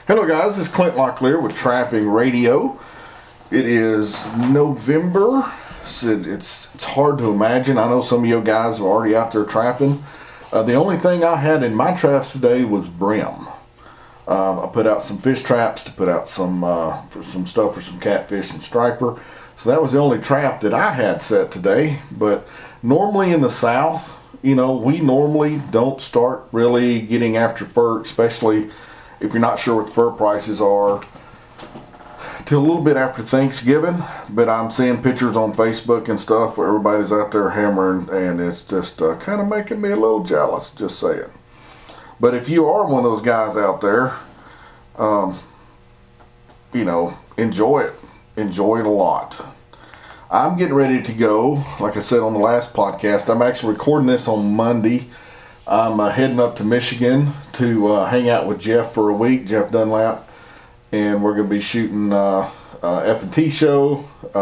Hello guys, this is Clint Locklear with Trapping Radio. It is November. It's hard to imagine. I know some of you guys are already out there trapping. The only thing I had in my traps today was brim. I put out some fish traps to put out some stuff for some catfish and striper. So that was the only trap that I had set today. But normally in the South, we normally don't start really getting after fur, especially if you're not sure what the fur prices are, till a little bit after Thanksgiving. But I'm seeing pictures on Facebook and stuff where everybody's out there hammering, and it's just kind of making me a little jealous, just saying. But if you are one of those guys out there, enjoy it. Enjoy it a lot. I'm getting ready to go, like I said on the last podcast. I'm actually recording this on Monday. I'm heading up to Michigan to hang out with Jeff for a week, Jeff Dunlap, and we're going to be shooting F&T show,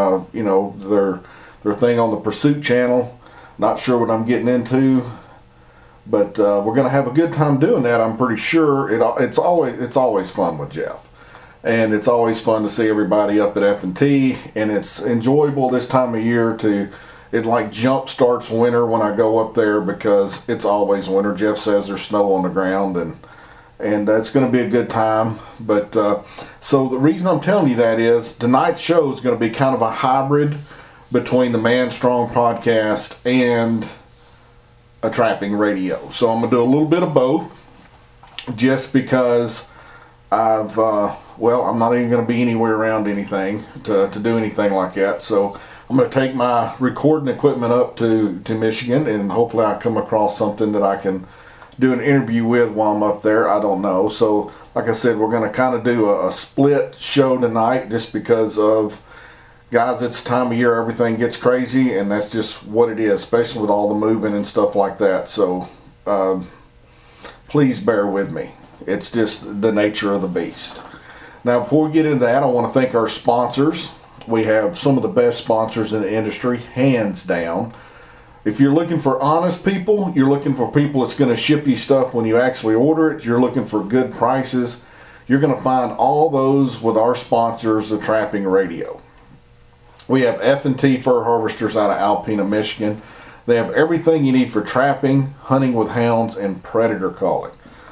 their thing on the Pursuit channel. Not sure what I'm getting into, but we're going to have a good time doing that. I'm pretty sure it's always fun with Jeff, and it's always fun to see everybody up at F&T, and it's enjoyable this time of year to. It like jump starts winter when I go up there because it's always winter. Jeff says there's snow on the ground, and it's going to be a good time. But so the reason I'm telling you that is tonight's show is going to be kind of a hybrid between the Man Strong podcast and a trapping radio. So I'm going to do a little bit of both, just because I'm not even going to be anywhere around anything to do anything like that. So I'm going to take my recording equipment up to Michigan, and hopefully I come across something that I can do an interview with while I'm up there. I don't know. So, like I said, we're going to kind of do a split show tonight just because of, guys, it's the time of year everything gets crazy, and that's just what it is, especially with all the moving and stuff like that. So, please bear with me. It's just the nature of the beast. Now, before we get into that, I want to thank our sponsors. We have some of the best sponsors in the industry, hands down. If you're looking for honest people, you're looking for people that's going to ship you stuff when you actually order it, you're looking for good prices, you're going to find all those with our sponsors, the Trapping Radio. We have F&T Fur Harvesters out of Alpena, Michigan. They have everything you need for trapping, hunting with hounds, and predator calling.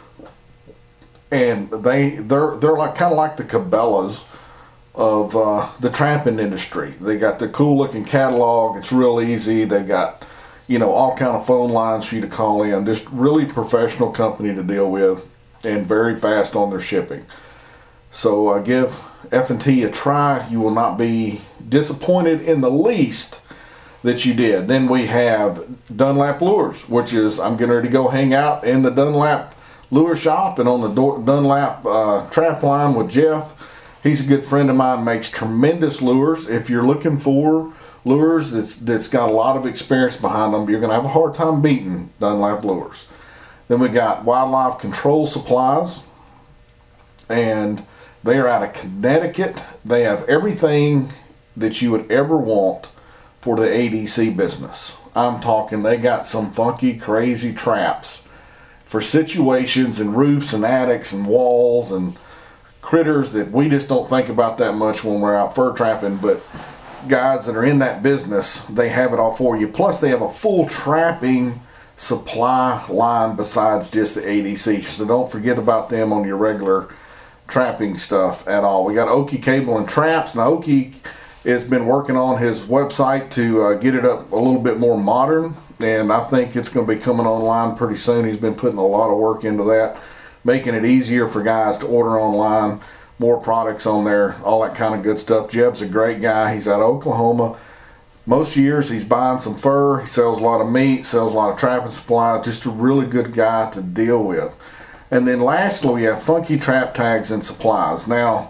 And they're like kind of like the Cabela's of the trapping industry. They got the cool looking catalog. It's real easy. They've got all kind of phone lines for you to call in. Just really professional company to deal with, and very fast on their shipping. So give F&T a try. You will not be disappointed in the least that you did. Then we have Dunlap Lures, which is I'm getting ready to go hang out in the Dunlap Lure shop and on the Dunlap trap line with Jeff. He's a good friend of mine, makes tremendous lures. If you're looking for lures that's got a lot of experience behind them, you're going to have a hard time beating Dunlap Lures. Then we got Wildlife Control Supplies, and they are out of Connecticut. They have everything that you would ever want for the ADC business. I'm talking, they got some funky, crazy traps for situations and roofs and attics and walls and critters that we just don't think about that much when we're out fur trapping, but guys that are in that business, they have it all for you. Plus they have a full trapping supply line besides just the ADC, so don't forget about them on your regular trapping stuff at all. We got Okie Cable and Traps. Now Okie has been working on his website to get it up a little bit more modern, and I think it's going to be coming online pretty soon. He's been putting a lot of work into that, making it easier for guys to order online, more products on there, all that kind of good stuff. Jeb's a great guy. He's out of Oklahoma. Most years he's buying some fur. He sells a lot of meat, sells a lot of trapping supplies. Just a really good guy to deal with. And then lastly, we have Funky Trap Tags and Supplies. Now,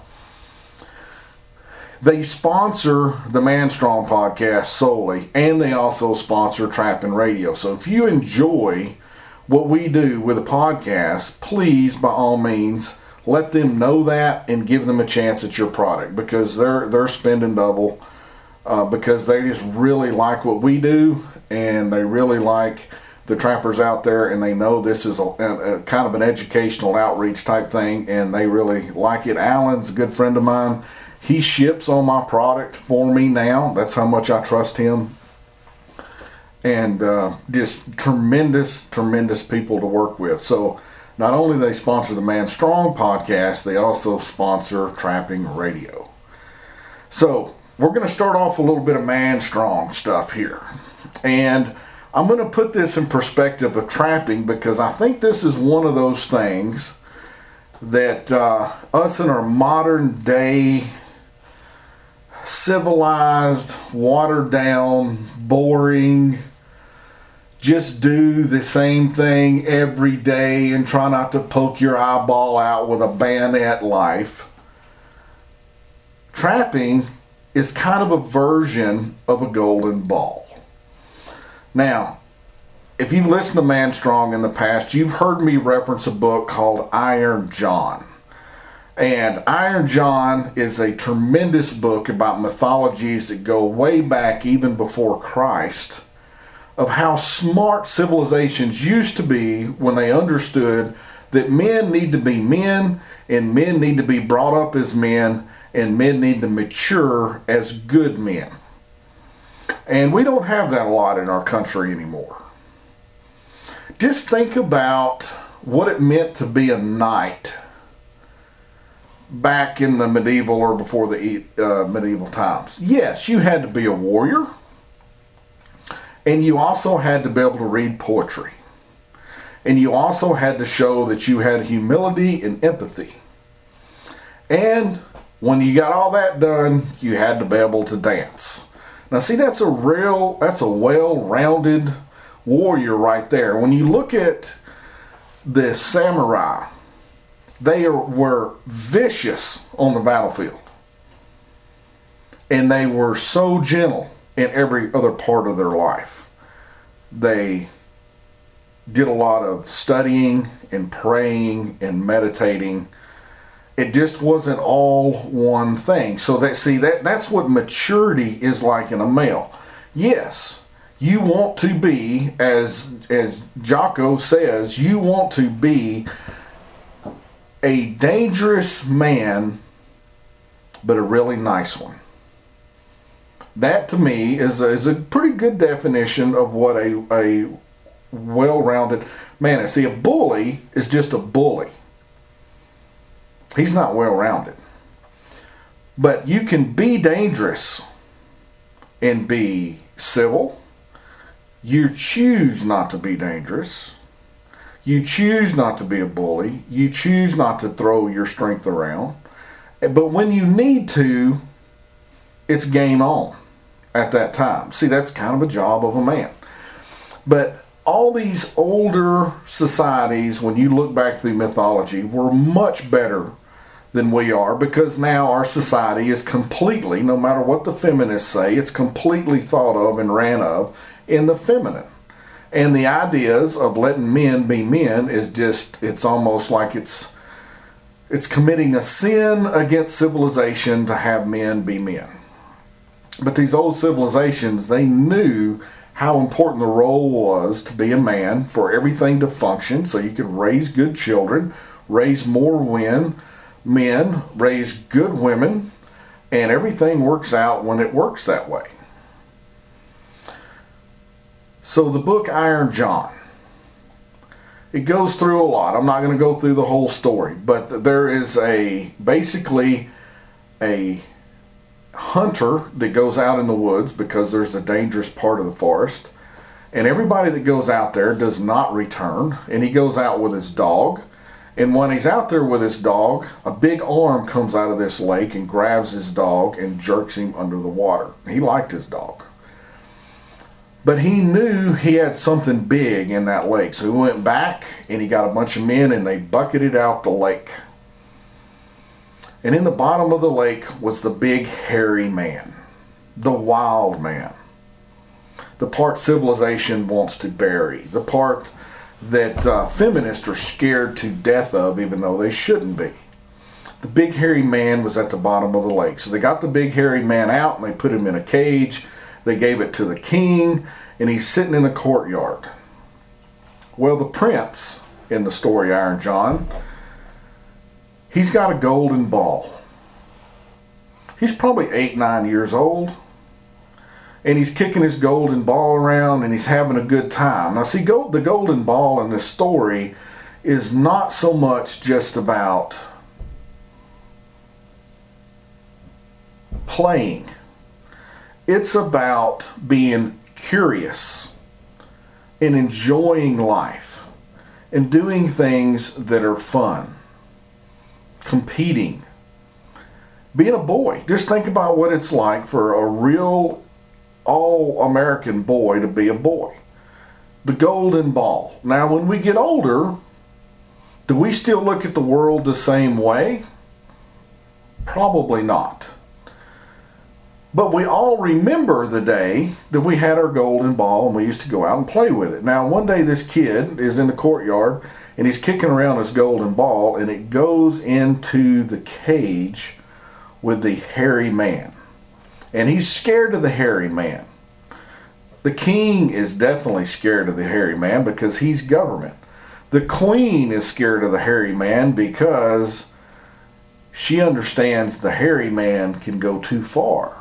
they sponsor the Man Strong podcast solely, and they also sponsor Trapping Radio. So if you enjoy what we do with a podcast, please, by all means, let them know that and give them a chance at your product, because they're spending double because they just really like what we do, and they really like the trappers out there, and they know this is a kind of an educational outreach type thing, and they really like it. Alan's a good friend of mine. He ships on my product for me now. That's how much I trust him. And just tremendous people to work with. So not only do they sponsor the Man Strong podcast, they also sponsor Trapping Radio. So we're going to start off a little bit of Man Strong stuff here. And I'm going to put this in perspective of trapping, because I think this is one of those things that us in our modern day, civilized, watered down, boring, just do the same thing every day and try not to poke your eyeball out with a bayonet life. Trapping is kind of a version of a golden ball. Now, if you've listened to Man Strong in the past, you've heard me reference a book called Iron John. And Iron John is a tremendous book about mythologies that go way back even before Christ, of how smart civilizations used to be when they understood that men need to be men, and men need to be brought up as men, and men need to mature as good men. And we don't have that a lot in our country anymore. Just think about what it meant to be a knight back in the medieval or before the medieval times. Yes, you had to be a warrior, and you also had to be able to read poetry. And you also had to show that you had humility and empathy. And when you got all that done, you had to be able to dance. Now see, that's a well-rounded warrior right there. When you look at the samurai, they were vicious on the battlefield. And they were so gentle in every other part of their life. They did a lot of studying and praying and meditating. It just wasn't all one thing. So that's what maturity is like in a male. Yes, you want to be, as Jocko says, you want to be a dangerous man, but a really nice one. That to me is a pretty good definition of what a well-rounded man is. See, a bully is just a bully. He's not well-rounded. But you can be dangerous and be civil. You choose not to be dangerous. You choose not to be a bully. You choose not to throw your strength around. But when you need to, it's game on at that time. See, that's kind of a job of a man. But all these older societies, when you look back through mythology, were much better than we are, because now our society is completely, no matter what the feminists say, it's completely thought of and ran of in the feminine. And the ideas of letting men be men is just, it's almost like it's committing a sin against civilization to have men be men. But these old civilizations, they knew how important the role was to be a man, for everything to function, so you could raise good children, raise more men, raise good women, and everything works out when it works that way. So the book Iron John, it goes through a lot. I'm not going to go through the whole story, but there is basically a hunter that goes out in the woods, because there's a dangerous part of the forest, and everybody that goes out there does not return, and he goes out with his dog. And when he's out there with his dog, a big arm comes out of this lake and grabs his dog and jerks him under the water. He liked his dog. But he knew he had something big in that lake. So he went back and he got a bunch of men and they bucketed out the lake. And in the bottom of the lake was the big hairy man, the wild man. The part civilization wants to bury. The part that feminists are scared to death of, even though they shouldn't be. The big hairy man was at the bottom of the lake. So they got the big hairy man out and they put him in a cage. They gave it to the king, and he's sitting in the courtyard. Well, the prince in the story Iron John, he's got a golden ball. He's probably 8, 9 years old. And he's kicking his golden ball around and he's having a good time. Now see, the golden ball in this story is not so much just about playing. It's about being curious and enjoying life and doing things that are fun. Competing. Being a boy. Just think about what it's like for a real all-American boy to be a boy. The golden ball. Now, when we get older, do we still look at the world the same way? Probably not. But we all remember the day that we had our golden ball and we used to go out and play with it. Now, one day this kid is in the courtyard and he's kicking around his golden ball and it goes into the cage with the hairy man. And he's scared of the hairy man. The king is definitely scared of the hairy man because he's government. The queen is scared of the hairy man because she understands the hairy man can go too far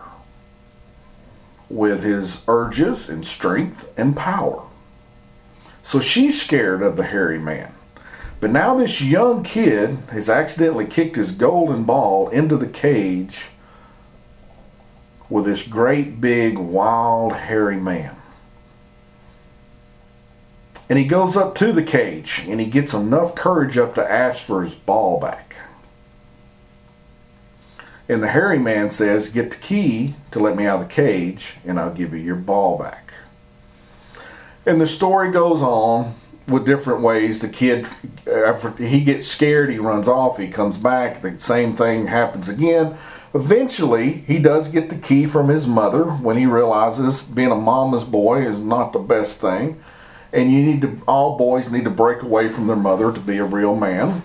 with his urges and strength and power. So she's scared of the hairy man. But now this young kid has accidentally kicked his golden ball into the cage with this great big wild hairy man. And he goes up to the cage and he gets enough courage up to ask for his ball back. And the hairy man says, "Get the key to let me out of the cage and I'll give you your ball back." And the story goes on with different ways. The kid, after he gets scared, he runs off, he comes back, the same thing happens again. Eventually, he does get the key from his mother when he realizes being a mama's boy is not the best thing. And all boys need to break away from their mother to be a real man.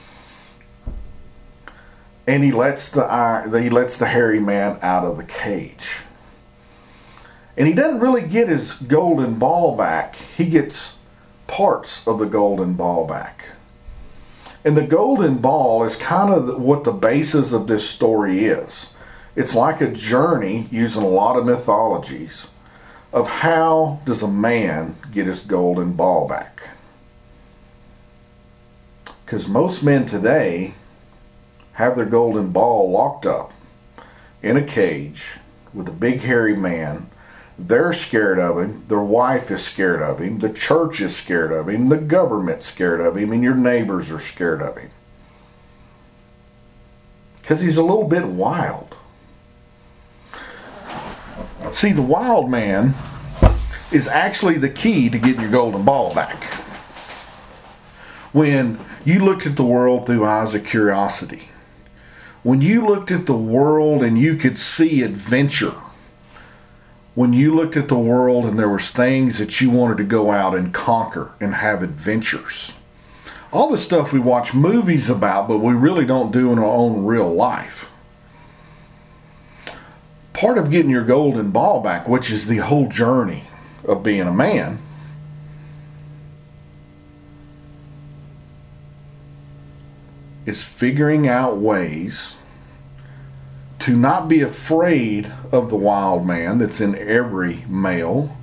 And he lets the hairy man out of the cage. And he doesn't really get his golden ball back. He gets parts of the golden ball back. And the golden ball is kind of what the basis of this story is. It's like a journey using a lot of mythologies of how does a man get his golden ball back. Because most men today have their golden ball locked up in a cage with a big hairy man. They're scared of him. Their wife is scared of him. The church is scared of him. The government's scared of him. And your neighbors are scared of him. Because he's a little bit wild. See, the wild man is actually the key to getting your golden ball back. When you looked at the world through eyes of curiosity. When you looked at the world and you could see adventure. When you looked at the world and there was things that you wanted to go out and conquer and have adventures. All the stuff we watch movies about, but we really don't do in our own real life. Part of getting your golden ball back, which is the whole journey of being a man, is figuring out ways to not be afraid of the wild man that's in every male,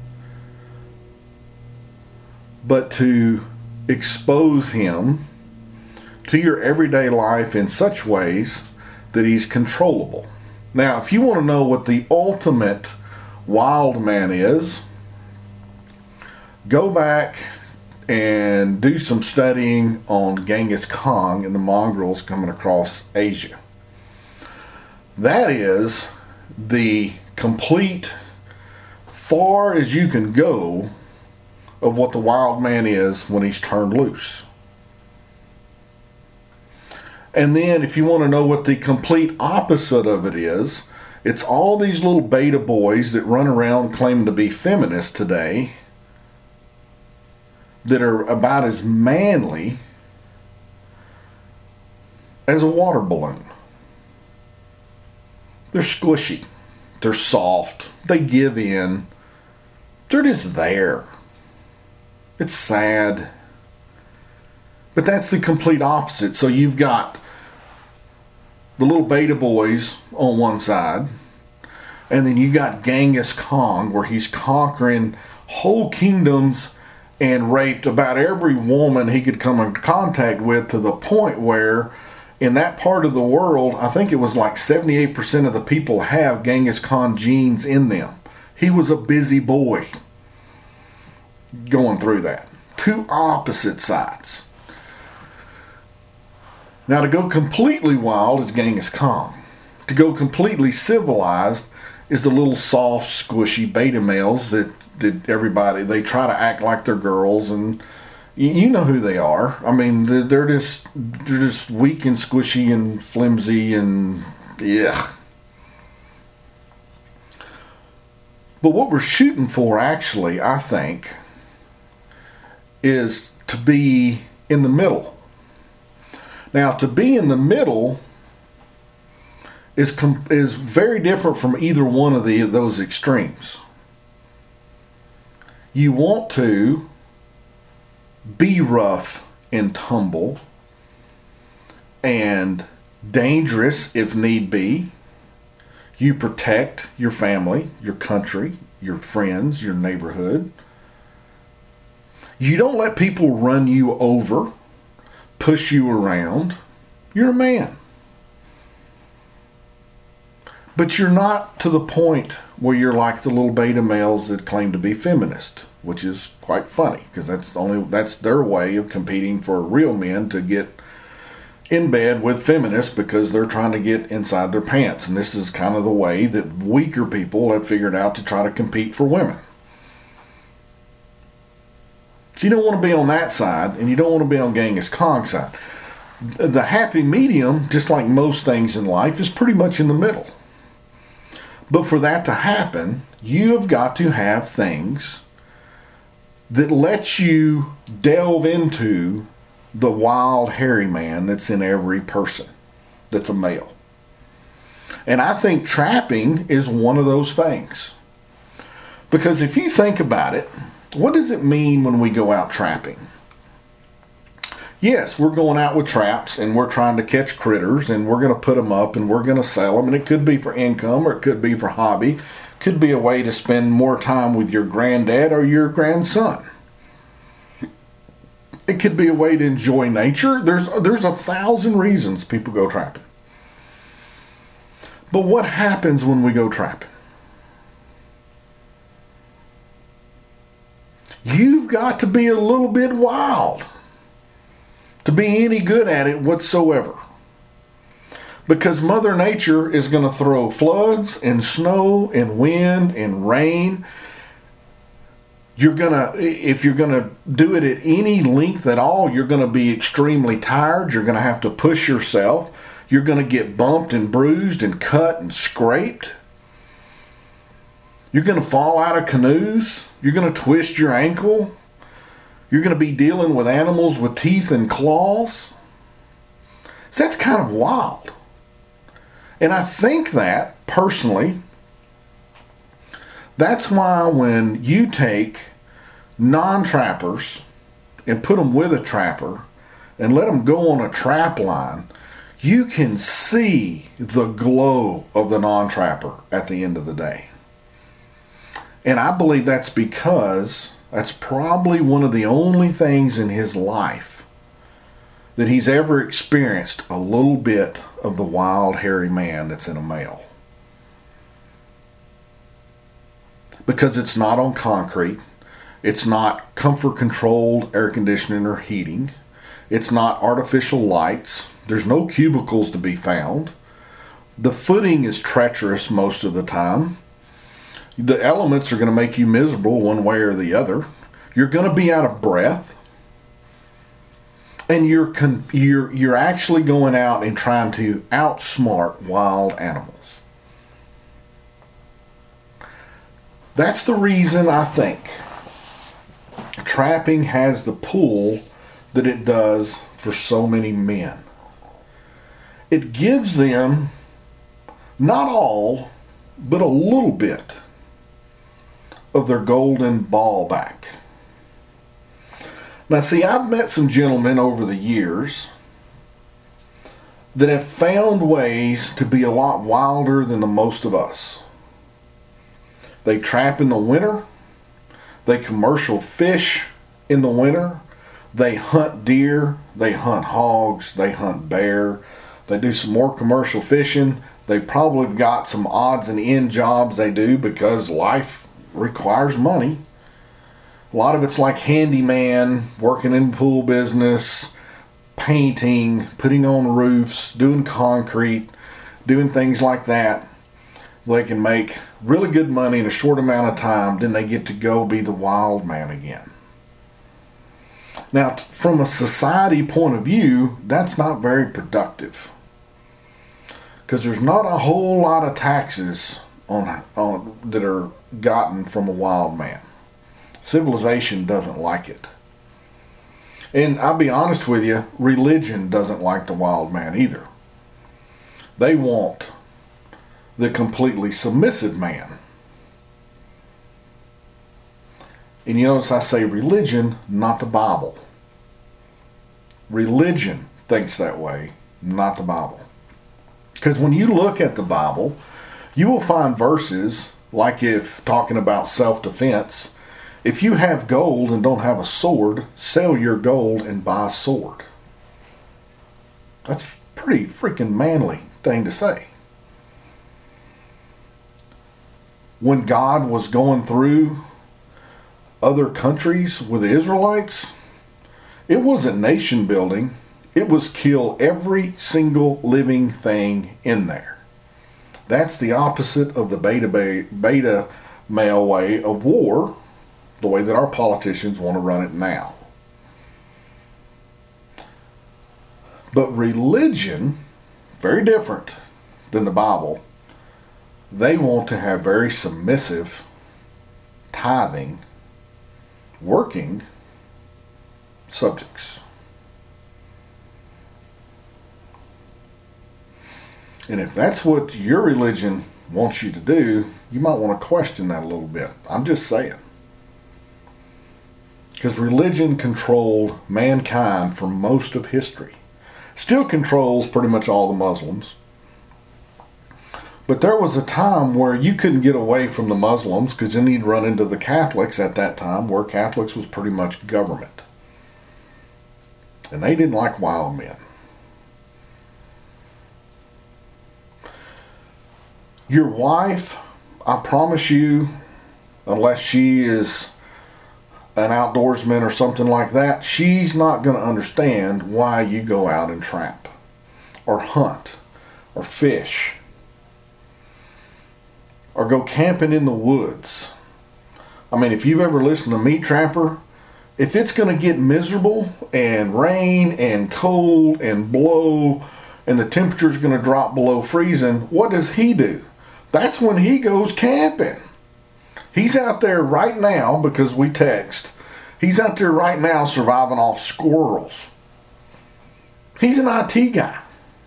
but to expose him to your everyday life in such ways that he's controllable. Now, if you want to know what the ultimate wild man is, go back and do some studying on Genghis Khan and the Mongols coming across Asia. That is the complete, far as you can go, of what the wild man is when he's turned loose. And then if you want to know what the complete opposite of it is, it's all these little beta boys that run around claiming to be feminists today that are about as manly as a water balloon. They're squishy. They're soft. They give in. They're just there. It's sad. But that's the complete opposite. So you've got the little beta boys on one side, and then you got Genghis Khan, where he's conquering whole kingdoms and raped about every woman he could come in contact with, to the point where in that part of the world, I think it was like 78% of the people have Genghis Khan genes in them. He was a busy boy going through that. Two opposite sides. Now, to go completely wild is Genghis Khan. To go completely civilized is the little soft, squishy beta males that everybody, they try to act like they're girls, and you know who they are. I mean, they're just weak and squishy and flimsy and yeah. But what we're shooting for, actually, I think, is to be in the middle. Now, to be in the middle is very different from either one of those extremes. You want to be rough and tumble and dangerous if need be. You protect your family, your country, your friends, your neighborhood. You don't let people run you over, push you around. You're a man. But you're not to the point where you're like the little beta males that claim to be feminist, which is quite funny, because that's their way of competing for real men to get in bed with feminists, because they're trying to get inside their pants. And this is kind of the way that weaker people have figured out to try to compete for women. So you don't want to be on that side, and you don't want to be on Genghis Khan's side. The happy medium, just like most things in life, is pretty much in the middle. But for that to happen, you have got to have things that let you delve into the wild, hairy man that's in every person that's a male. And I think trapping is one of those things. Because if you think about it, what does it mean when we go out trapping? Yes, we're going out with traps and we're trying to catch critters, and we're going to put them up and we're going to sell them, and it could be for income or it could be for hobby. It could be a way to spend more time with your granddad or your grandson. It could be a way to enjoy nature. There's 1,000 reasons people go trapping. But what happens when we go trapping? You've got to be a little bit wild to be any good at it whatsoever. Because Mother Nature is going to throw floods and snow and wind and rain. If you're going to do it at any length at all, you're going to be extremely tired. You're going to have to push yourself. You're going to get bumped and bruised and cut and scraped. You're going to fall out of canoes. You're going to twist your ankle. You're going to be dealing with animals with teeth and claws. So that's kind of wild. And I think that, personally, that's why when you take non-trappers and put them with a trapper and let them go on a trap line, you can see the glow of the non-trapper at the end of the day. And I believe that's because that's probably one of the only things in his life that he's ever experienced a little bit of the wild, hairy man that's in a male. Because it's not on concrete. It's not comfort-controlled air conditioning or heating. It's not artificial lights. There's no cubicles to be found. The footing is treacherous most of the time. The elements are going to make you miserable one way or the other. You're going to be out of breath. And you're actually going out and trying to outsmart wild animals. That's the reason I think trapping has the pull that it does for so many men. It gives them, not all, but a little bit of their golden ball back. Now, see, I've met some gentlemen over the years that have found ways to be a lot wilder than the most of us. They trap in the winter. They commercial fish in the winter. They hunt deer. They hunt hogs. They hunt bear. They do some more commercial fishing. They probably have got some odds and end jobs they do because life requires money. A lot of it's like handyman, working in pool business, painting, putting on roofs, doing concrete, doing things like that. They can make really good money in a short amount of time, then they get to go be the wild man again. Now, from a society point of view, that's not very productive, because there's not a whole lot of taxes on that are gotten from a wild man. Civilization doesn't like it. And I'll be honest with you, religion doesn't like the wild man either. They want the completely submissive man. And you notice I say religion, not the Bible. Religion thinks that way, not the Bible. Because when you look at the Bible, you will find verses like, if talking about self-defense, if you have gold and don't have a sword, sell your gold and buy a sword. That's a pretty freaking manly thing to say. When God was going through other countries with the Israelites, it wasn't nation building. It was kill every single living thing in there. That's the opposite of the beta male way of war, the way that our politicians want to run it now. But religion, very different than the Bible. They want to have very submissive, tithing, working subjects. And if that's what your religion wants you to do, you might want to question that a little bit. I'm just saying. Because religion controlled mankind for most of history. Still controls pretty much all the Muslims. But there was a time where you couldn't get away from the Muslims, because then you'd run into the Catholics at that time, where Catholics was pretty much government. And they didn't like wild men. Your wife, I promise you, unless she is an outdoorsman or something like that, she's not going to understand why you go out and trap or hunt or fish or go camping in the woods. I mean, if you've ever listened to Meat Trapper, if it's going to get miserable and rain and cold and blow and the temperature's going to drop below freezing, what does he do? That's when he goes camping. He's out there right now, because we text, he's out there right now surviving off squirrels. He's an IT guy.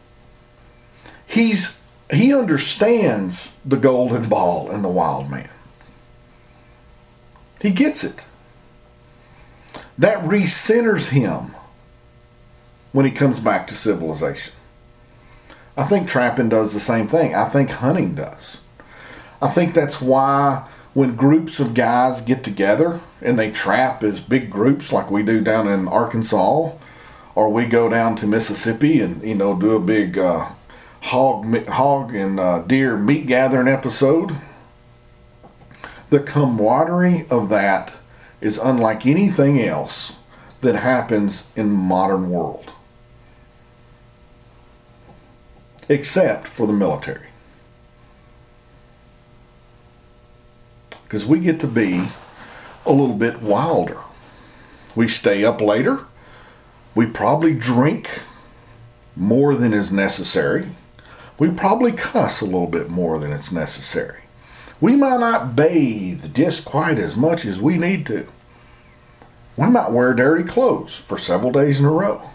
He understands the golden ball and the wild man. He gets it. That recenters him when he comes back to civilization. I think trapping does the same thing. I think hunting does. I think that's why when groups of guys get together and they trap as big groups like we do down in Arkansas, or we go down to Mississippi and do a big hog and deer meat gathering episode, the camaraderie of that is unlike anything else that happens in the modern world. Except for the military. Because we get to be a little bit wilder. We stay up later. We probably drink more than is necessary. We probably cuss a little bit more than it's necessary. We might not bathe just quite as much as we need to. We might wear dirty clothes for several days in a row.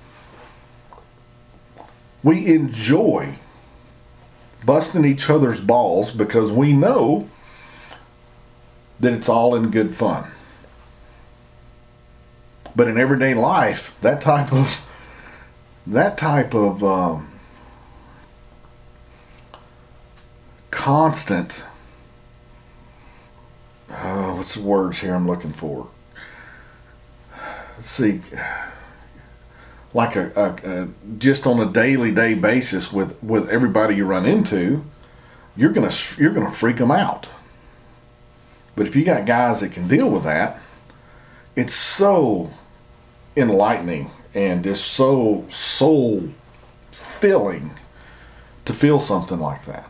We enjoy busting each other's balls because we know that it's all in good fun. But in everyday life, that type of constant, what's the words here I'm looking for? Let's see, like a just on a day basis with everybody you run into, you're gonna freak them out. But if you got guys that can deal with that, it's so enlightening and just so soul filling to feel something like that.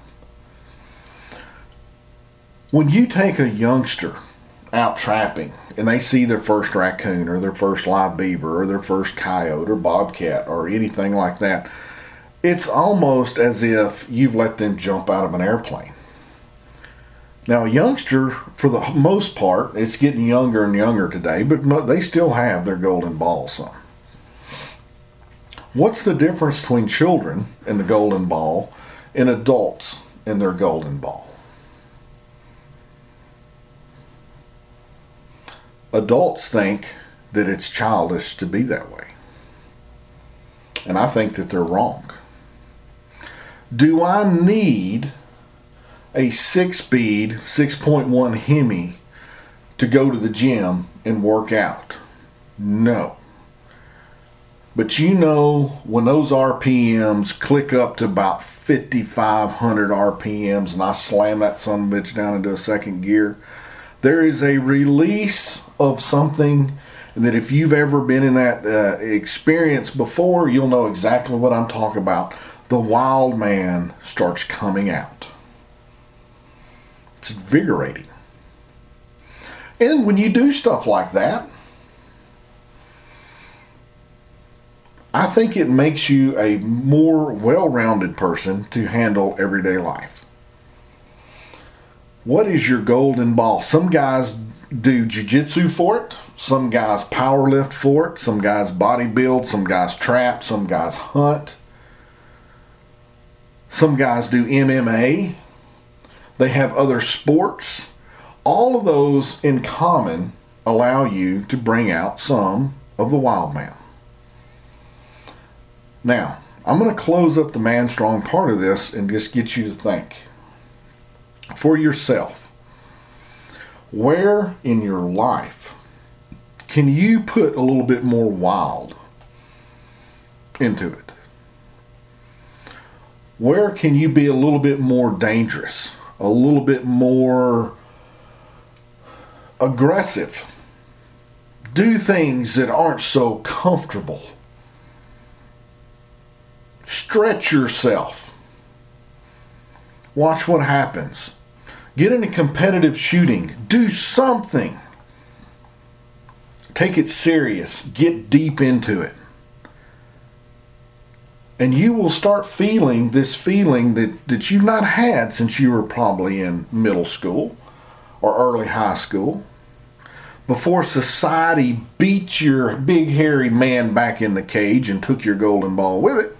When you take a youngster out trapping and they see their first raccoon or their first live beaver or their first coyote or bobcat or anything like that, it's almost as if you've let them jump out of an airplane. Now, a youngster, for the most part, it's getting younger and younger today, but they still have their golden ball some. What's the difference between children and the golden ball and adults and their golden ball? Adults think that it's childish to be that way. And I think that they're wrong. Do I need a 6-speed, 6.1 Hemi to go to the gym and work out? No. But you know, when those RPMs click up to about 5,500 RPMs and I slam that son of a bitch down into a second gear, there is a release of something that if you've ever been in that experience before, you'll know exactly what I'm talking about. The wild man starts coming out. It's invigorating. And when you do stuff like that, I think it makes you a more well-rounded person to handle everyday life. What is your golden ball? Some guys do jiu-jitsu for it. Some guys power lift for it. Some guys bodybuild. Some guys trap. Some guys hunt. Some guys do MMA. They have other sports. All of those in common allow you to bring out some of the wild man. Now, I'm going to close up the man strong part of this and just get you to think for yourself. Where in your life can you put a little bit more wild into it? Where can you be a little bit more dangerous, a little bit more aggressive? Do things that aren't so comfortable. Stretch yourself. Watch what happens. Get into competitive shooting. Do something. Take it serious. Get deep into it. And you will start feeling this feeling that you've not had since you were probably in middle school or early high school. Before society beat your big hairy man back in the cage and took your golden ball with it.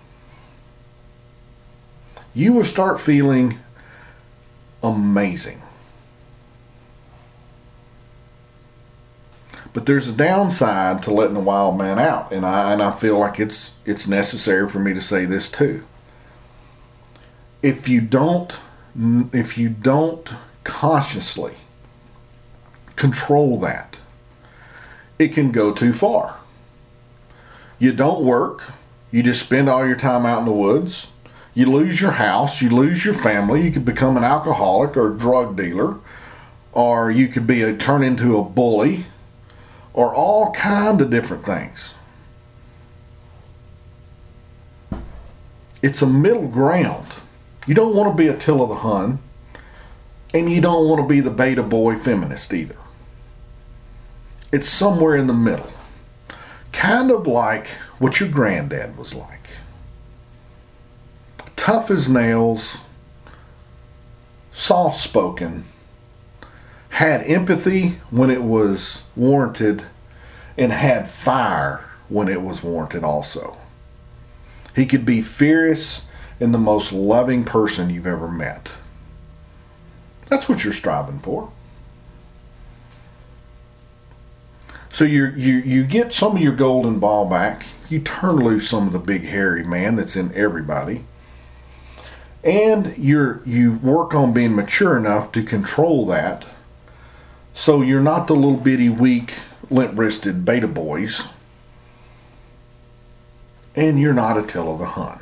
You will start feeling amazing. But there's a downside to letting the wild man out, and I feel like it's necessary for me to say this too. If you don't consciously control that, it can go too far. You don't work, you just spend all your time out in the woods. You lose your house, you lose your family, you could become an alcoholic or a drug dealer, or you could turn into a bully, or all kind of different things. It's a middle ground. You don't want to be Attila the Hun, and you don't want to be the beta boy feminist either. It's somewhere in the middle. Kind of like what your granddad was like. Tough as nails, soft-spoken, had empathy when it was warranted, and had fire when it was warranted also. He could be fierce and the most loving person you've ever met. That's what you're striving for. So you get some of your golden ball back. You turn loose some of the big hairy man that's in everybody. And you work on being mature enough to control that. So you're not the little bitty weak limp-wristed beta boys. And you're not Attila the Hun.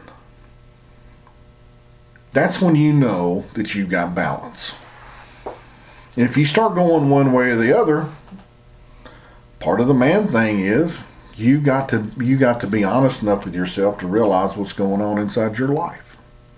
That's when you know that you've got balance. And if you start going one way or the other, part of the man thing is you got to be honest enough with yourself to realize what's going on inside your life.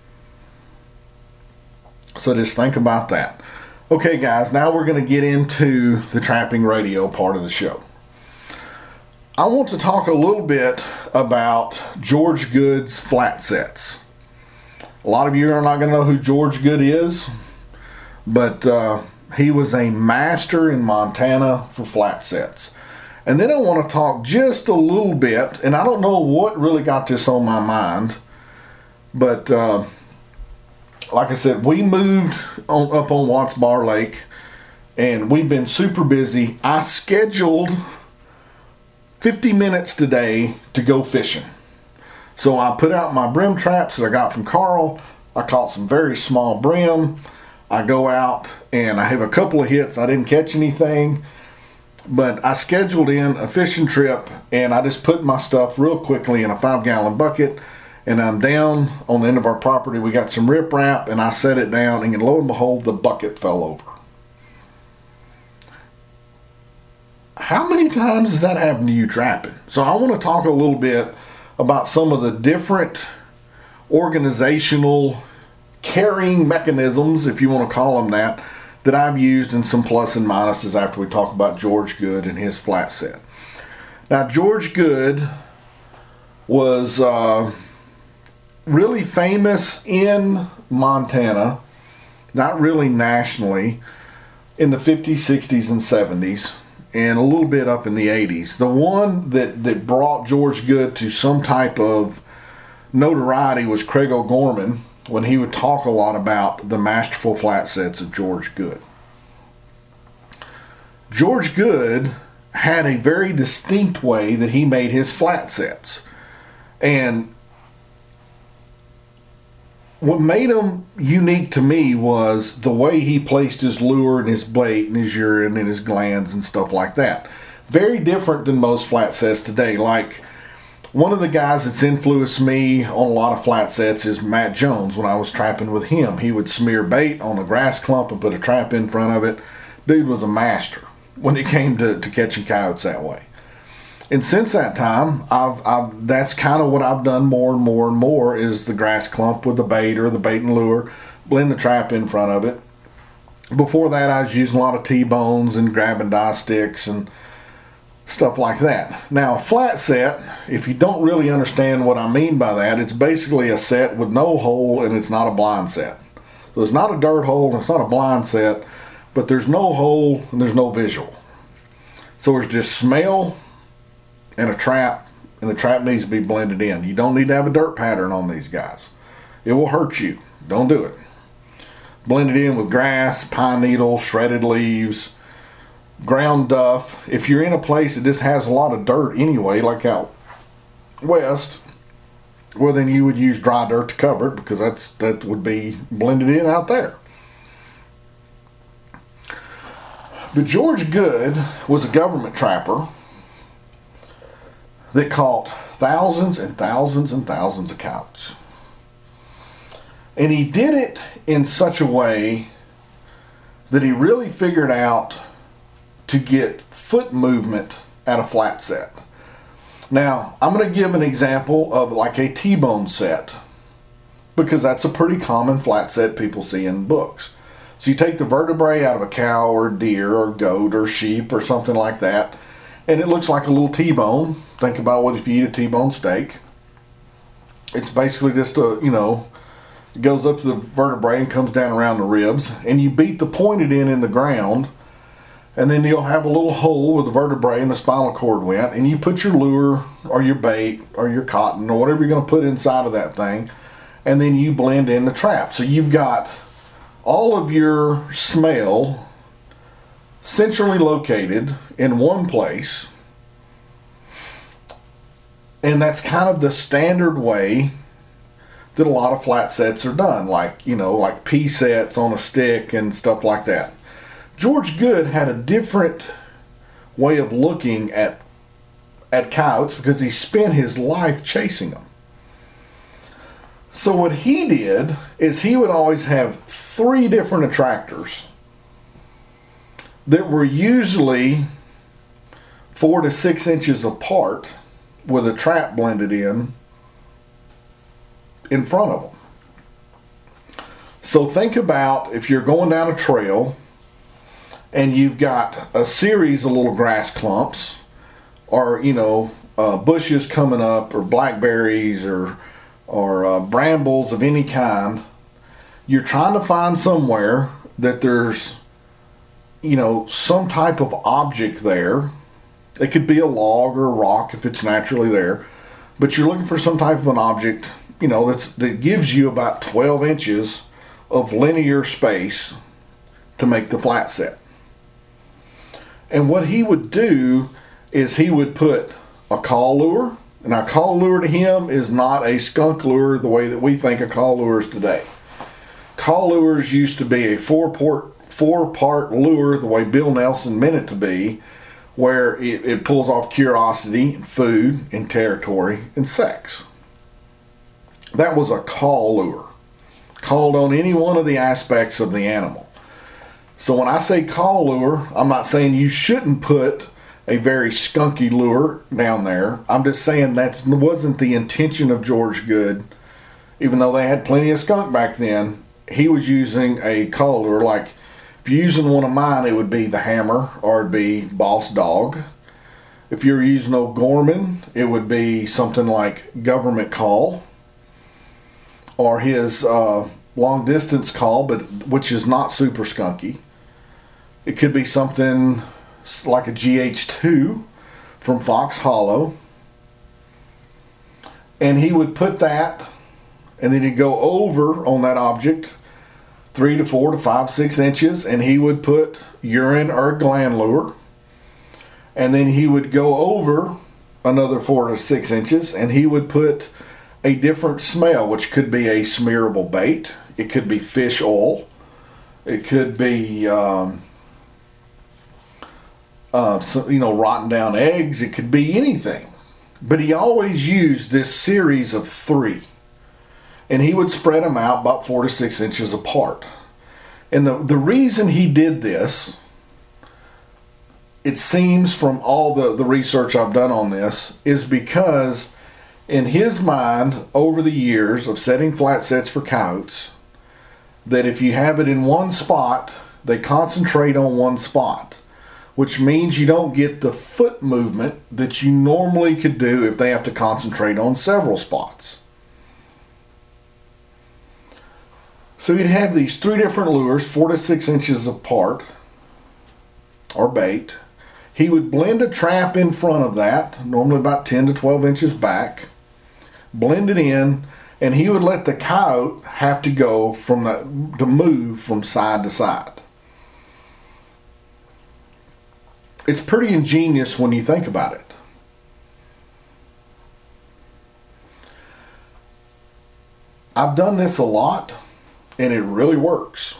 So just think about that. Okay, guys, now we're going to get into the trapping radio part of the show. I want to talk a little bit about George Good's flat sets. A lot of you are not going to know who George Good is, but he was a master in Montana for flat sets. And then I want to talk just a little bit, and I don't know what really got this on my mind, but like I said, we moved up on Watts Bar Lake, and we've been super busy. I scheduled 50 minutes today to go fishing. So I put out my brim traps that I got from Carl. I caught some very small brim. I go out and I have a couple of hits. I didn't catch anything, but I scheduled in a fishing trip, and I just put my stuff real quickly in a 5-gallon bucket, and I'm down on the end of our property. We got some riprap, and I set it down, and lo and behold, the bucket fell over. How many times does that happen to you trapping? So I want to talk a little bit about some of the different organizational carrying mechanisms, if you want to call them that I've used, and some plus and minuses after we talk about George Good and his flat set. Now, George Good was really famous in Montana, not really nationally, in the 50s, 60s, and 70s. And a little bit up in the 80s. The one that brought George Good to some type of notoriety was Craig O'Gorman, when he would talk a lot about the masterful flat sets of George Good. George Good had a very distinct way that he made his flat sets. And what made him unique to me was the way he placed his lure and his bait and his urine and his glands and stuff like that. Very different than most flat sets today. Like, one of the guys that's influenced me on a lot of flat sets is Matt Jones. When I was trapping with him, he would smear bait on a grass clump and put a trap in front of it. Dude was a master when it came to catching coyotes that way. And since that time, that's kind of what I've done more and more and more, is the grass clump with the bait or the bait and lure, blend the trap in front of it. Before that, I was using a lot of T-bones and grabbing die sticks and stuff like that. Now, a flat set, if you don't really understand what I mean by that, it's basically a set with no hole, and it's not a blind set. So it's not a dirt hole and it's not a blind set, but there's no hole and there's no visual. So there's just smell and a trap, and the trap needs to be blended in. You don't need to have a dirt pattern on these guys. It will hurt you. Don't do it. Blend it in with grass, pine needles, shredded leaves, ground duff. If you're in a place that just has a lot of dirt anyway, like out west, well, then you would use dry dirt to cover it, because that would be blended in out there. But George Good was a government trapper that caught thousands and thousands and thousands of coyotes. And he did it in such a way that he really figured out to get foot movement at a flat set. Now, I'm going to give an example of like a T-bone set, because that's a pretty common flat set people see in books. So you take the vertebrae out of a cow or deer or goat or sheep or something like that, and it looks like a little T-bone. Think about what if you eat a T-bone steak. It's basically just it goes up to the vertebrae and comes down around the ribs, and you beat the pointed end in the ground, and then you'll have a little hole where the vertebrae and the spinal cord went, and you put your lure or your bait or your cotton or whatever you're going to put inside of that thing, and then you blend in the trap. So you've got all of your smell centrally located in one place, And that's kind of the standard way that a lot of flat sets are done, like, like P sets on a stick and stuff like that. George Good had a different way of looking at coyotes because he spent his life chasing them. So what he did is he would always have 3 different attractors that were usually 4 to 6 inches apart with a trap blended in front of them. So think about if you're going down a trail and you've got a series of little grass clumps or, bushes coming up or blackberries or brambles of any kind. You're trying to find somewhere that there's, some type of object there. It could be a log or a rock if it's naturally there, but you're looking for some type of an object, that gives you about 12 inches of linear space to make the flat set. And what he would do is he would put a call lure. And a call lure to him is not a skunk lure the way that we think of call lures today. Call lures used to be a four-part lure the way Bill Nelson meant it to be, where it pulls off curiosity, and food, and territory, and sex. That was a call lure. Called on any one of the aspects of the animal. So when I say call lure, I'm not saying you shouldn't put a very skunky lure down there. I'm just saying that wasn't the intention of George Good. Even though they had plenty of skunk back then, he was using a call lure. Like if you're using one of mine, it would be the Hammer or it'd be Boss Dog. If you're using O'Gorman, it would be something like Government Call or his long distance call, but which is not super skunky. It could be something like a GH2 from Fox Hollow. And he would put that, and then he'd go over on that object 3 to 4 to 5, 6 inches, and he would put urine or gland lure. And then he would go over another 4 to 6 inches, and he would put a different smell, which could be a smearable bait. It could be fish oil. It could be rotten down eggs. It could be anything. But he always used this series of 3. And he would spread them out about 4 to 6 inches apart. And the reason he did this, it seems from all the research I've done on this, is because in his mind, over the years of setting flat sets for coyotes, that if you have it in one spot, they concentrate on one spot, which means you don't get the foot movement that you normally could do if they have to concentrate on several spots. So you'd have these 3 different lures, 4 to 6 inches apart, or bait. He would blend a trap in front of that, normally about 10 to 12 inches back, blend it in, and he would let the coyote have to go to move from side to side. It's pretty ingenious when you think about it. I've done this a lot, and it really works.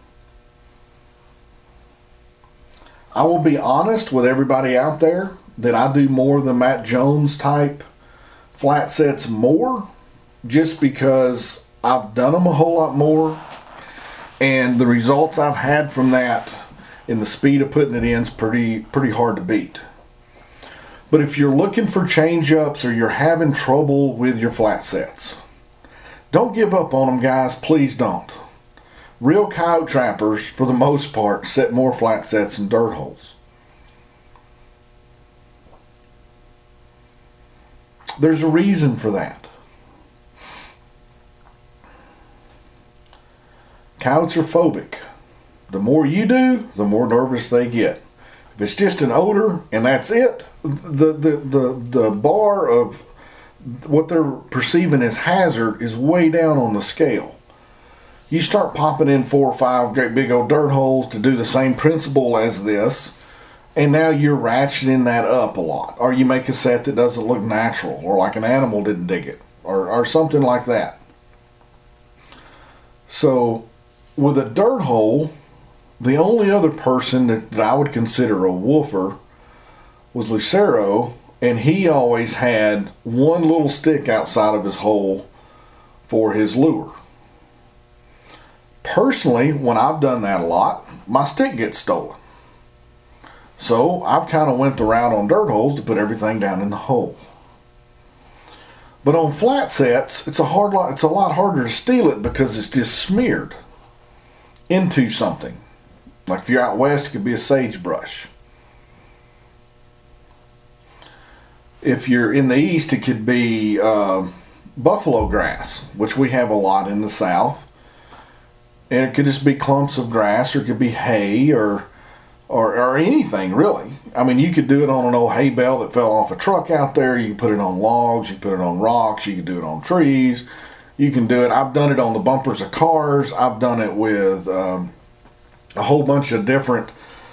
I will be honest with everybody out there that I do more than Matt Jones type flat sets more, just because I've done them a whole lot more, and the results I've had from that and the speed of putting it in is pretty hard to beat. But if you're looking for change-ups or you're having trouble with your flat sets, don't give up on them, guys. Please don't. Real coyote trappers, for the most part, set more flat sets in dirt holes. There's a reason for that. Coyotes are phobic. The more you do, the more nervous they get. If it's just an odor and that's it, the bar of what they're perceiving as hazard is way down on the scale. You start popping in 4 or 5 great big old dirt holes to do the same principle as this, And now you're ratcheting that up a lot. Or you make a set that doesn't look natural, or like an animal didn't dig it, or something like that. So with a dirt hole, the only other person that I would consider a woofer was Lucero, and he always had one little stick outside of his hole for his lure. Personally, when I've done that a lot, my stick gets stolen. So I've kind of went the route on dirt holes to put everything down in the hole. But on flat sets, it's a lot harder to steal it because it's just smeared into something. Like if you're out west, it could be a sagebrush. If you're in the east, it could be buffalo grass, which we have a lot in the south. And it could just be clumps of grass, or it could be hay, or anything really. I mean, you could do it on an old hay bale that fell off a truck out there. You can put it on logs. You can put it on rocks. You can do it on trees. You can do it. I've done it on the bumpers of cars. I've done it with a whole bunch of different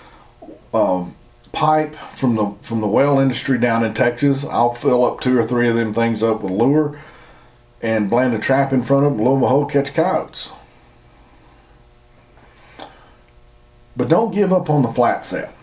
pipe from the well industry down in Texas. I'll fill up 2 or 3 of them things up with lure and land a trap in front of them, lower my hole, catch coyotes. But don't give up on the flat set.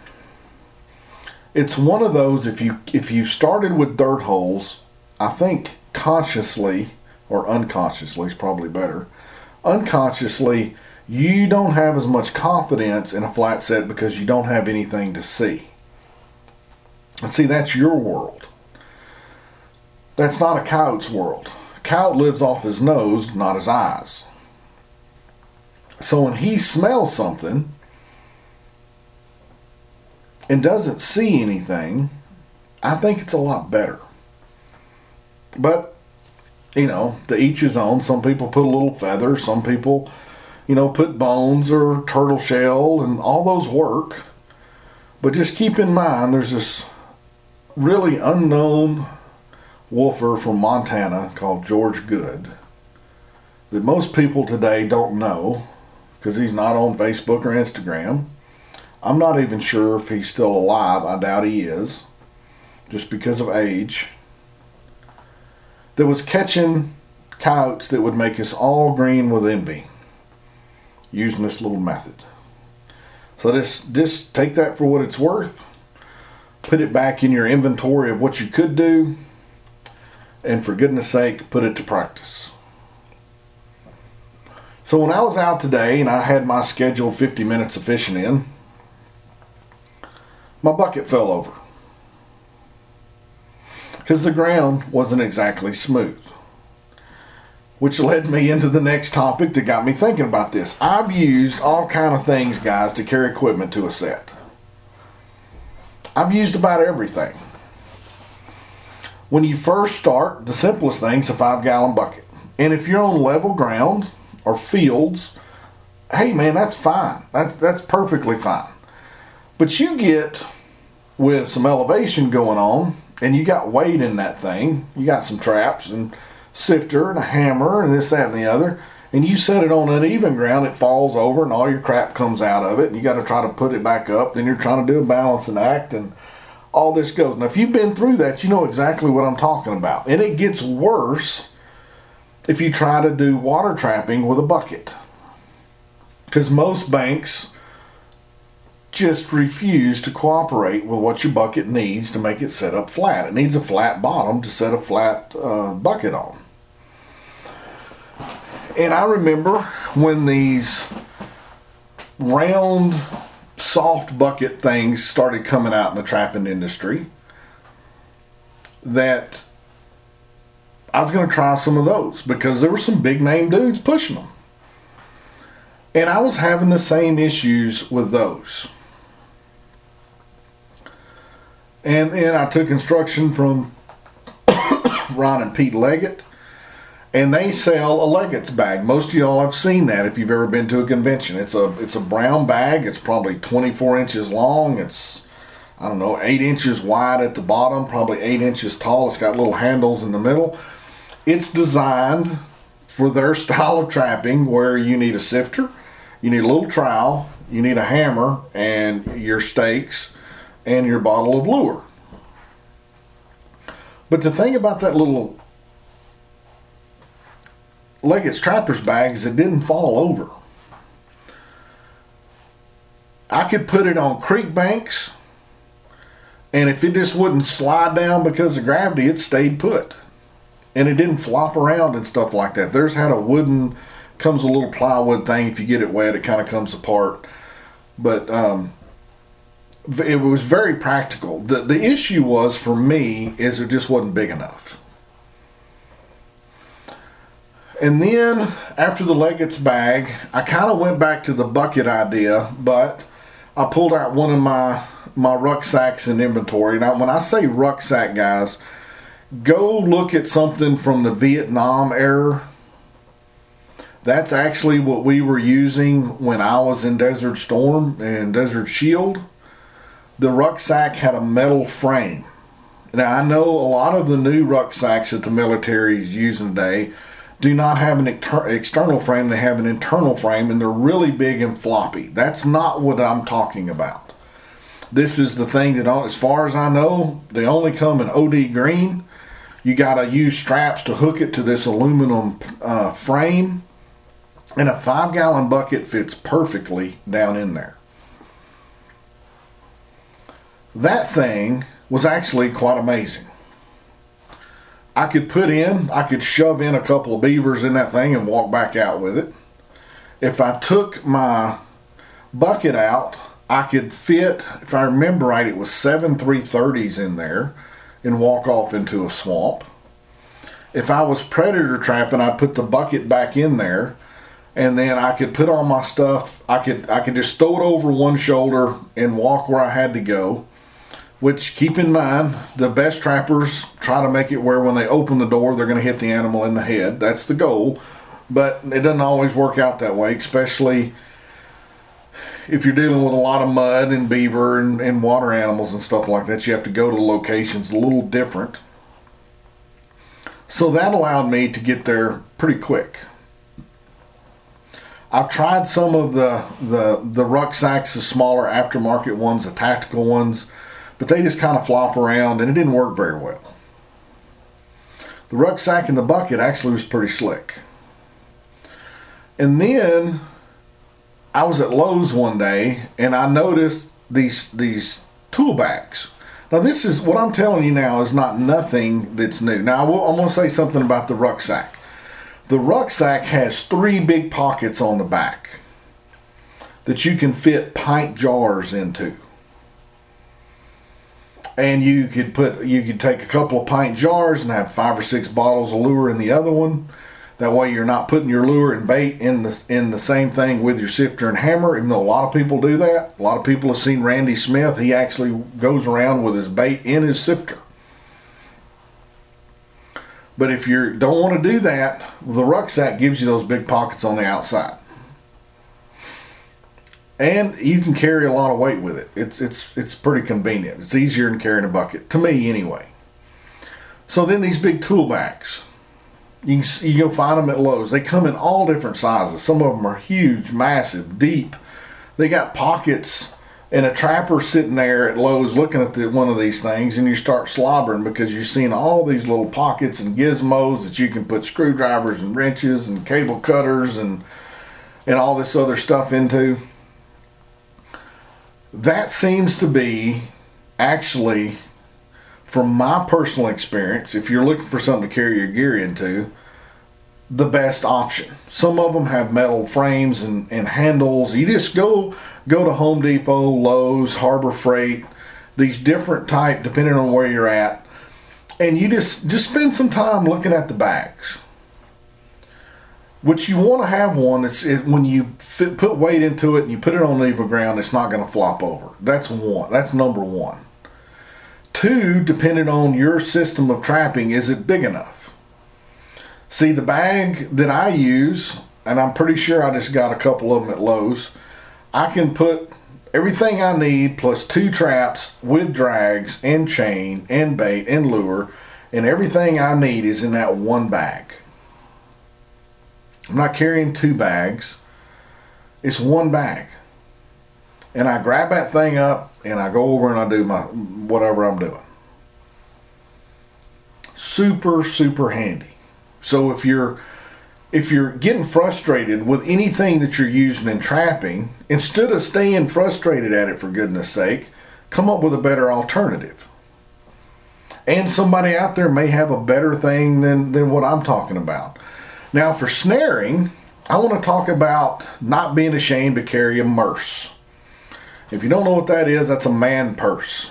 It's one of those, if you started with dirt holes, I think consciously, or unconsciously is probably better, unconsciously, you don't have as much confidence in a flat set because you don't have anything to see. And see, that's your world. That's not a coyote's world. A coyote lives off his nose, not his eyes. So when he smells something and doesn't see anything, I think it's a lot better. But, to each his own. Some people put a little feather. Some people, put bones or turtle shell, and all those work. But just keep in mind, there's this really unknown woofer from Montana called George Good that most people today don't know because he's not on Facebook or Instagram. I'm not even sure if he's still alive. I doubt he is, just because of age. That was catching coyotes that would make us all green with envy using this little method. So just take that for what it's worth. Put it back in your inventory of what you could do. And for goodness sake, put it to practice. So when I was out today and I had my scheduled 50 minutes of fishing in, my bucket fell over because the ground wasn't exactly smooth, which led me into the next topic that got me thinking about this. I've used all kind of things, guys, to carry equipment to a set. I've used about everything. When you first start, the simplest thing's a 5-gallon bucket. And if you're on level ground or fields, hey man, that's fine. That's perfectly fine. But you get with some elevation going on, and you got weight in that thing. You got some traps and sifter and a hammer and this, that, and the other. And you set it on uneven ground, it falls over and all your crap comes out of it. And you got to try to put it back up. Then you're trying to do a balancing act and all this goes. Now, if you've been through that, you know exactly what I'm talking about. And it gets worse if you try to do water trapping with a bucket. Because most banks just refuse to cooperate with what your bucket needs to make it set up flat. It needs a flat bottom to set a flat bucket on. And I remember when these round, soft bucket things started coming out in the trapping industry, that I was going to try some of those because there were some big name dudes pushing them. And I was having the same issues with those. And then I took instruction from Ron and Pete Leggett, and they sell a Leggett's bag. Most of y'all have seen that if you've ever been to a convention. It's a brown bag. It's probably 24 inches long. It's, 8 inches wide at the bottom, probably 8 inches tall. It's got little handles in the middle. It's designed for their style of trapping where you need a sifter, you need a little trowel, you need a hammer, and your stakes and your bottle of lure. But the thing about that little Leggett's Trappers bag is it didn't fall over. I could put it on creek banks, and if it just wouldn't slide down because of gravity, it stayed put. And it didn't flop around and stuff like that. There's had a wooden, comes a little plywood thing. If you get it wet, it kind of comes apart. But it was very practical. The issue was, for me, is it just wasn't big enough. And then, after the Leggett's bag, I kind of went back to the bucket idea, but I pulled out one of my rucksacks in inventory. Now, when I say rucksack, guys, go look at something from the Vietnam era. That's actually what we were using when I was in Desert Storm and Desert Shield. The rucksack had a metal frame. Now, I know a lot of the new rucksacks that the military is using today do not have an external frame. They have an internal frame, and they're really big and floppy. That's not what I'm talking about. This is the thing that, as far as I know, they only come in OD green. You got to use straps to hook it to this aluminum frame, and a 5-gallon bucket fits perfectly down in there. That thing was actually quite amazing. I could shove in a couple of beavers in that thing and walk back out with it. If I took my bucket out, I could fit, if I remember right, it was 7 330s in there and walk off into a swamp. If I was predator trapping, I'd put the bucket back in there, and then I could put all my stuff, I could just throw it over one shoulder and walk where I had to go. Which, keep in mind, the best trappers try to make it where when they open the door, they're going to hit the animal in the head. That's the goal. But it doesn't always work out that way, especially if you're dealing with a lot of mud and beaver and water animals and stuff like that. You have to go to locations a little different. So that allowed me to get there pretty quick. I've tried some of the rucksacks, the smaller aftermarket ones, the tactical ones, but they just kind of flop around, and it didn't work very well. The rucksack and the bucket actually was pretty slick. And then I was at Lowe's one day, and I noticed these tool bags. Now, this is what I'm telling you now is not nothing that's new. Now, I'm going to say something about the rucksack. The rucksack has 3 big pockets on the back that you can fit pint jars into. And you could take a couple of pint jars and have 5 or 6 bottles of lure in the other one. That way you're not putting your lure and bait in the same thing with your sifter and hammer, even though a lot of people do that. A lot of people have seen Randy Smith. He actually goes around with his bait in his sifter. But if you don't want to do that, the rucksack gives you those big pockets on the outside. And you can carry a lot of weight with it. It's pretty convenient. It's easier than carrying a bucket, to me anyway. So then these big tool bags, you can find them at Lowe's. They come in all different sizes. Some of them are huge, massive, deep. They got pockets, and a trapper sitting there at Lowe's looking at one of these things, and you start slobbering because you're seeing all these little pockets and gizmos that you can put screwdrivers and wrenches and cable cutters and all this other stuff into. That seems to be, actually, from my personal experience, if you're looking for something to carry your gear into, the best option. Some of them have metal frames and handles. You just go to Home Depot, Lowe's, Harbor Freight, these different type, depending on where you're at, and you just spend some time looking at the bags. What you want to have one, when you put weight into it and you put it on level ground, it's not going to flop over. That's one. That's number one. 2, depending on your system of trapping, is it big enough? See, the bag that I use, and I'm pretty sure I just got a couple of them at Lowe's, I can put everything I need plus 2 traps with drags and chain and bait and lure, and everything I need is in that one bag. I'm not carrying 2 bags. It's one bag. and I grab that thing up and I go over and I do my whatever I'm doing. Super, super handy. So if you're getting frustrated with anything that you're using in trapping, instead of staying frustrated at it, for goodness sake, come up with a better alternative. And somebody out there may have a better thing than what I'm talking about. Now for snaring, I want to talk about not being ashamed to carry a merce. If you don't know what that is, that's a man purse.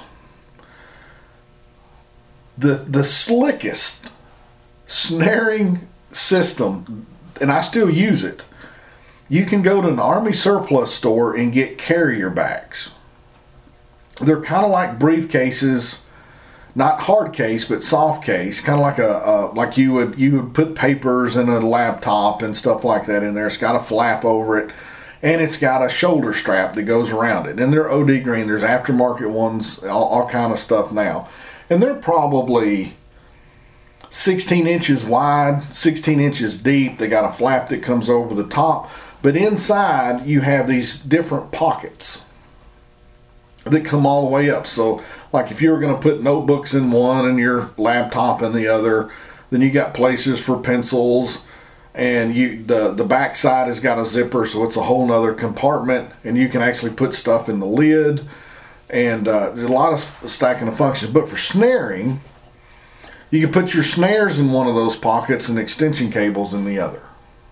The slickest snaring system, and I still use it, you can go to an Army surplus store and get carrier bags. They're kind of like briefcases, not hard case but soft case, kind of like like you would put papers in a laptop and stuff like that in there. It's got a flap over it, and it's got a shoulder strap that goes around it. And they're OD green. There's aftermarket ones, all kind of stuff now, and they're probably 16 inches wide, 16 inches deep. They got a flap that comes over the top, but inside you have these different pockets that come all the way up. So like if you were going to put notebooks in one and your laptop in the other, then you got places for pencils, and the back side has got a zipper, so it's a whole nother compartment, and you can actually put stuff in the lid, and there's a lot of stacking of functions. But for snaring, you can put your snares in one of those pockets and extension cables in the other.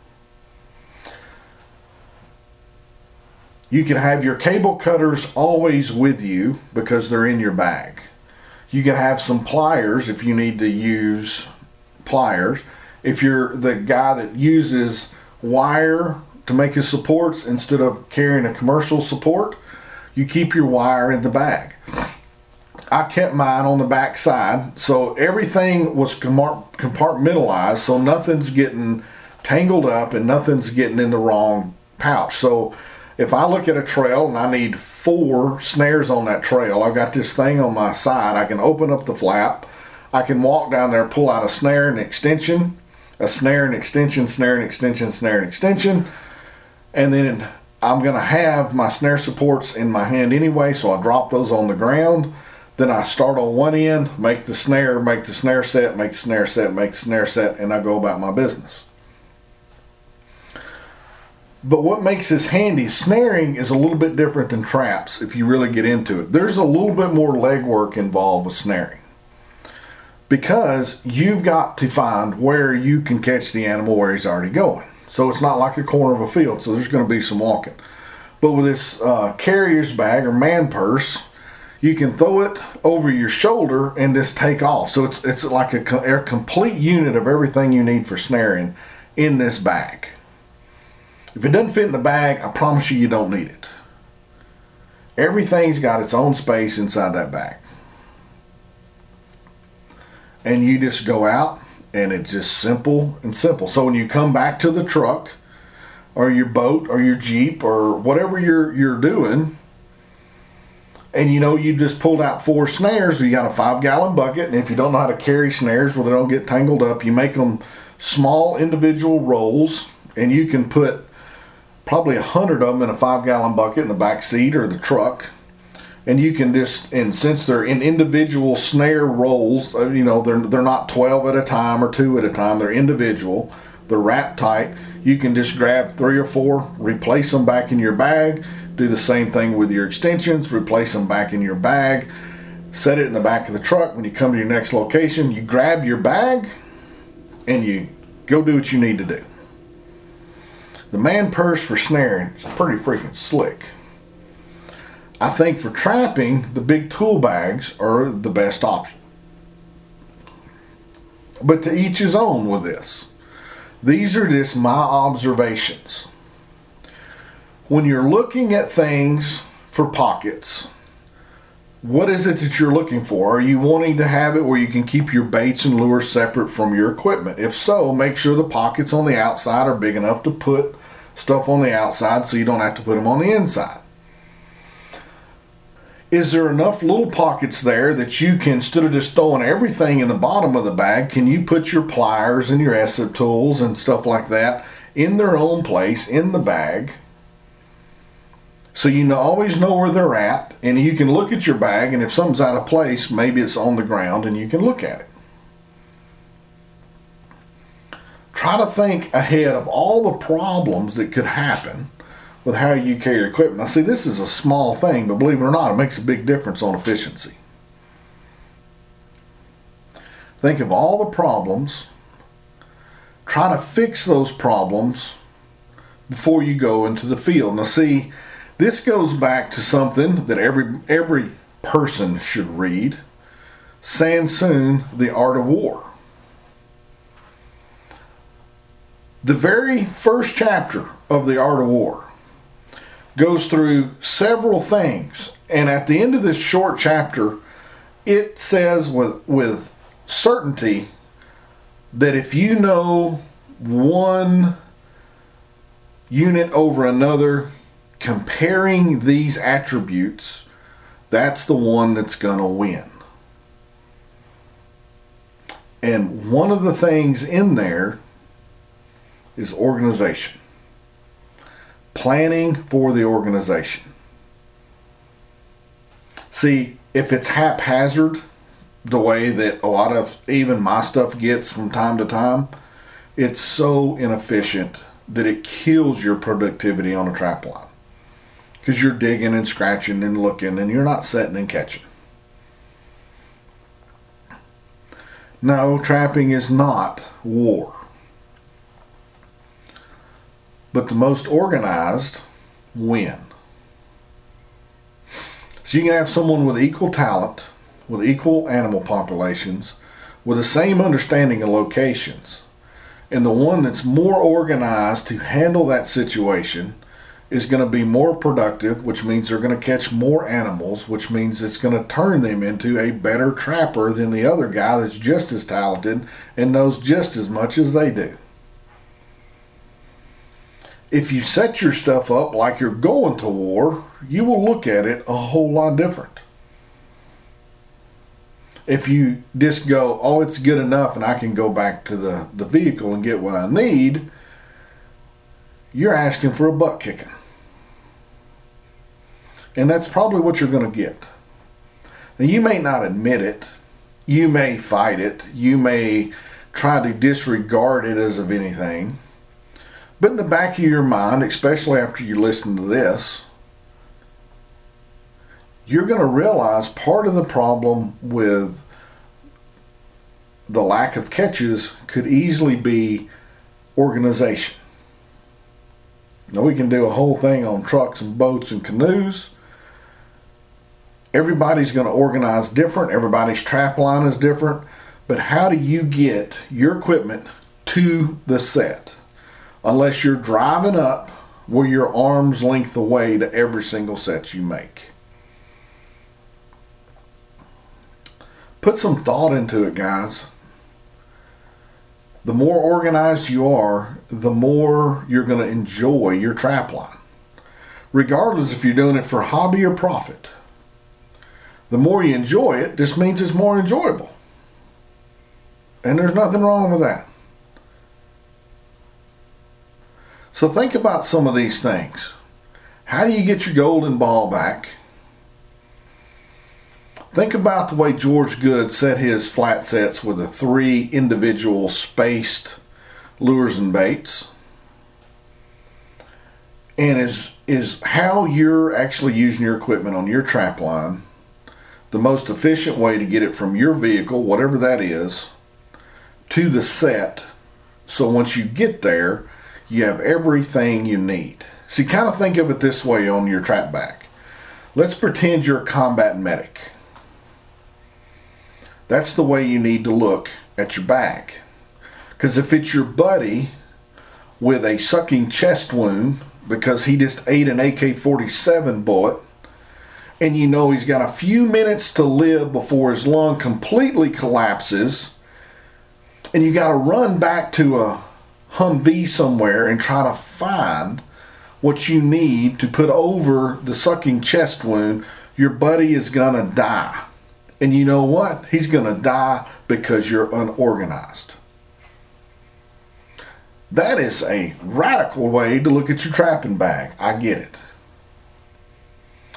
You can have your cable cutters always with you because they're in your bag. You can have some pliers if you need to use pliers. If you're the guy that uses wire to make his supports instead of carrying a commercial support, you keep your wire in the bag. I kept mine on the back side, so everything was compartmentalized, so nothing's getting tangled up and nothing's getting in the wrong pouch. So if I look at a trail and I need 4 snares on that trail, I've got this thing on my side. I can open up the flap. I can walk down there, pull out a snare and extension, a snare and extension, snare and extension, snare and extension, and then I'm going to have my snare supports in my hand anyway, so I drop those on the ground. Then I start on one end, make the snare set, make the snare set, make the snare set, and I go about my business. But what makes this handy, snaring is a little bit different than traps if you really get into it. There's a little bit more legwork involved with snaring, because you've got to find where you can catch the animal where he's already going. So it's not like a corner of a field, so there's going to be some walking. But with this carrier's bag or man purse, you can throw it over your shoulder and just take off. So it's like a complete unit of everything you need for snaring in this bag. If it doesn't fit in the bag, I promise you, you don't need it. Everything's got its own space inside that bag. And you just go out, and it's just simple and simple. So when you come back to the truck or your boat or your Jeep or whatever you're doing, and you just pulled out 4 snares, you got a 5-gallon bucket, and if you don't know how to carry snares where they don't get tangled up, you make them small individual rolls, and you can put probably 100 of them in a 5-gallon bucket in the back seat or the truck. And you can and since they're in individual snare rolls, they're not 12 at a time or 2 at a time, they're individual, they're wrapped tight. You can just grab 3 or 4, replace them back in your bag, do the same thing with your extensions, replace them back in your bag, set it in the back of the truck. When you come to your next location, you grab your bag and you go do what you need to do. The man purse for snaring is pretty freaking slick. I think for trapping, the big tool bags are the best option. But to each his own with this. These are just my observations. When you're looking at things for pockets, what is it that you're looking for? Are you wanting to have it where you can keep your baits and lures separate from your equipment? If so, make sure the pockets on the outside are big enough to put stuff on the outside so you don't have to put them on the inside. Is there enough little pockets there that you can, instead of just throwing everything in the bottom of the bag, can you put your pliers and your ESEP tools and stuff like that in their own place in the bag So you always know where they're at, and you can look at your bag, and if something's out of place, maybe it's on the ground, and you can look at it. Try to think ahead of all the problems that could happen with how you carry your equipment. Now see, this is a small thing, but believe it or not, it makes a big difference on efficiency. Think of all the problems. Try to fix those problems before you go into the field. Now see, this goes back to something that every person should read. Sun Tzu, The Art of War. The very first chapter of The Art of War goes through several things. And at the end of this short chapter, it says with certainty that if you know one unit over another, comparing these attributes, that's the one that's going to win. And one of the things in there is organization. Planning for the organization. See, if it's haphazard, the way that a lot of even my stuff gets from time to time, it's so inefficient that it kills your productivity on a trap line. Because you're digging and scratching and looking, and you're not setting and catching. No, trapping is not war. But the most organized win. So you can have someone with equal talent, with equal animal populations, with the same understanding of locations. And the one that's more organized to handle that situation is going to be more productive, which means they're going to catch more animals, which means it's going to turn them into a better trapper than the other guy that's just as talented and knows just as much as they do. If you set your stuff up like you're going to war, you will look at it a whole lot different. If you just go, oh, it's good enough and I can go back to the vehicle and get what I need, you're asking for a butt kicking. And that's probably what you're going to get. Now, you may not admit it. You may fight it. You may try to disregard it as of anything. But in the back of your mind, especially after you listen to this, you're going to realize part of the problem with the lack of catches could easily be organization. Now, we can do a whole thing on trucks and boats and canoes. Everybody's going to organize different. Everybody's trap line is different. But how do you get your equipment to the set? Unless you're driving up where you're arm's length away to every single set you make. Put some thought into it, guys. The more organized you are, the more you're going to enjoy your trap line. Regardless if you're doing it for hobby or profit. The more you enjoy it, just means it's more enjoyable. And there's nothing wrong with that. So think about some of these things. How do you get your golden ball back? Think about the way George Good set his flat sets with the 3 individual spaced lures and baits. And is how you're actually using your equipment on your trap line the most efficient way to get it from your vehicle, whatever that is, to the set. So once you get there, you have everything you need. See, kind of think of it this way on your trap bag. Let's pretend you're a combat medic. That's the way you need to look at your bag. Because if it's your buddy with a sucking chest wound because he just ate an AK-47 bullet, and you know he's got a few minutes to live before his lung completely collapses, and you got to run back to a Humvee somewhere and try to find what you need to put over the sucking chest wound, your buddy is going to die. And you know what? He's going to die because you're unorganized. That is a radical way to look at your trapping bag. I get it.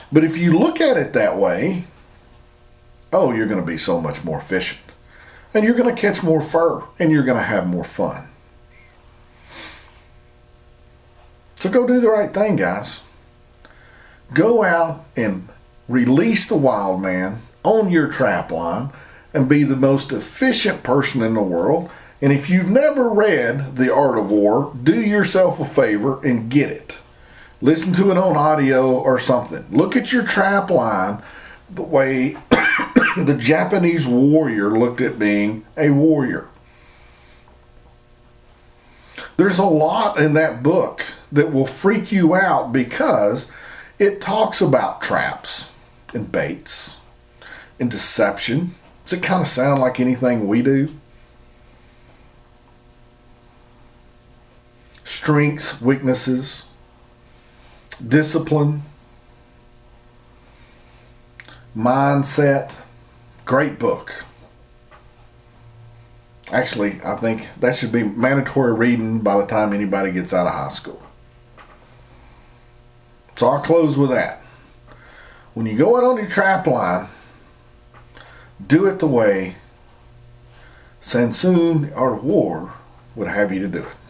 But if you look at it that way, oh, you're going to be so much more efficient. And you're going to catch more fur. And you're going to have more fun. So go do the right thing, guys. Go out and release the wild man on your trap line and be the most efficient person in the world. And if you've never read The Art of War, do yourself a favor and get it. Listen to it on audio or something. Look at your trap line the way the Japanese warrior looked at being a warrior. There's a lot in that book that will freak you out because it talks about traps and baits and deception. Does it kind of sound like anything we do? Strengths, weaknesses, discipline, mindset. Great book. Actually, I think that should be mandatory reading by the time anybody gets out of high school. So I'll close with that. When you go out on your trap line, do it the way Sun Tzu, The Art of War, would have you to do it.